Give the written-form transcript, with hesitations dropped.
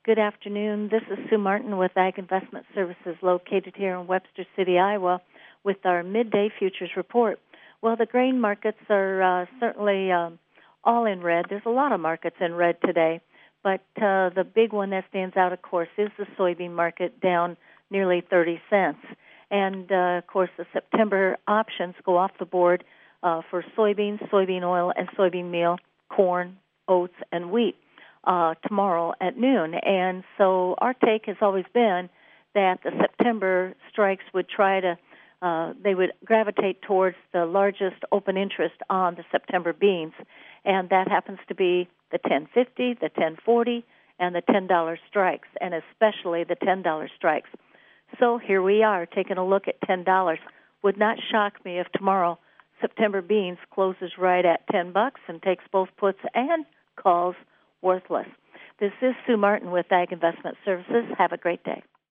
Good afternoon. This is Sue Martin with Ag Investment Services located here in Webster City, Iowa, with our midday futures report. Well, the grain markets are certainly all in red. There's a lot of markets in red today, but the big one that stands out, of course, is the soybean market, down nearly 30 cents. And, of course, the September options go off the board for soybeans, soybean oil, and soybean meal, corn, oats, and wheat tomorrow at noon. And so our take has always been that the September strikes would try to they would gravitate towards the largest open interest on the September beans, and that happens to be the 10.50, the 10.40, and the $10 strikes, and especially the $10 strikes. So here we are taking a look at $10. Would not shock me if tomorrow September beans closes right at $10 and takes both puts and calls worthless. This is Sue Martin with Ag Investment Services. Have a great day.